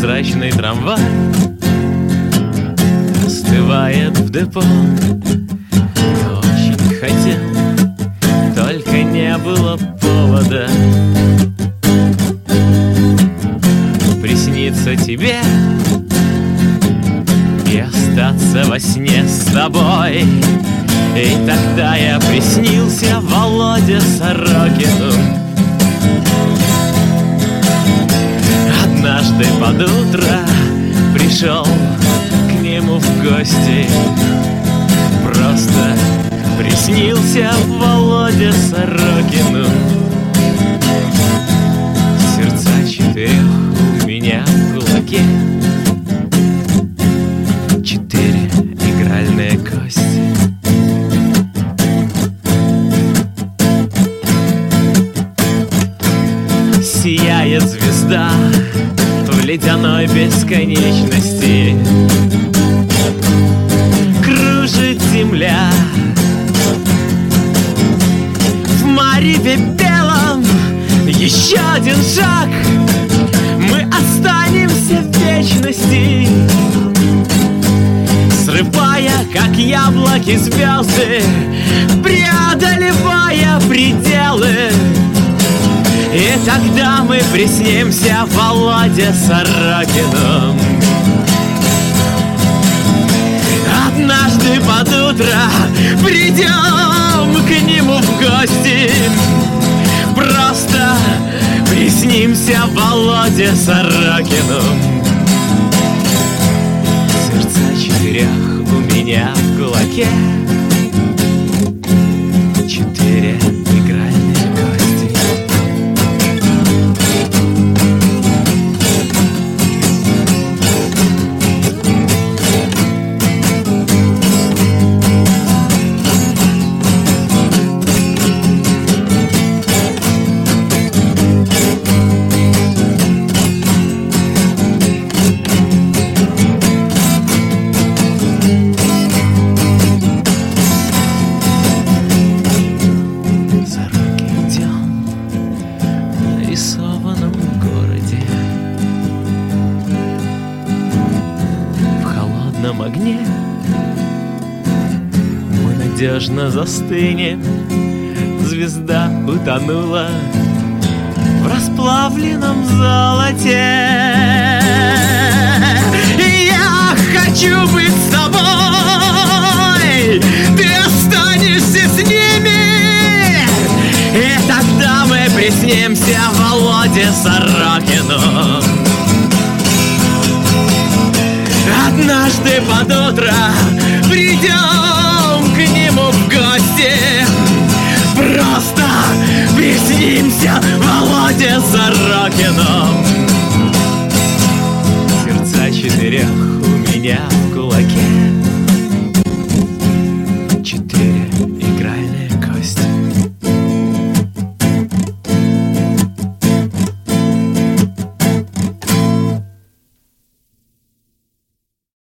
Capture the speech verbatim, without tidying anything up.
прозрачный трамвай остывает в депо. Я очень хотел, только не было повода присниться тебе и остаться во сне с тобой. И тогда я приснился Володе Сорокину. Однажды под утро пришел к нему в гости. Просто приснился Володе Сорокину. Сердца четырех у меня в кулаке, четыре игральные кости. Сияет звезда в ледяной бесконечности, кружит земля в мареве белом. Еще один шаг, мы останемся в вечности, срывая, как яблоки, звезды, преодолевая пределы. И тогда мы приснемся Володе Сорокину. Однажды под утро придем к нему в гости. Просто приснимся Володе Сорокину. Сердца четырех у меня в кулаке, четыре игральные кости. Огне мы надежно застынем. Звезда утонула в расплавленном золоте. И я хочу быть с тобой, ты останешься с ними. И тогда мы приснемся Володе Сорокину. Однажды под утро придем к нему в гости. Просто приснимся Володе Сорокину. Сердца четырех у меня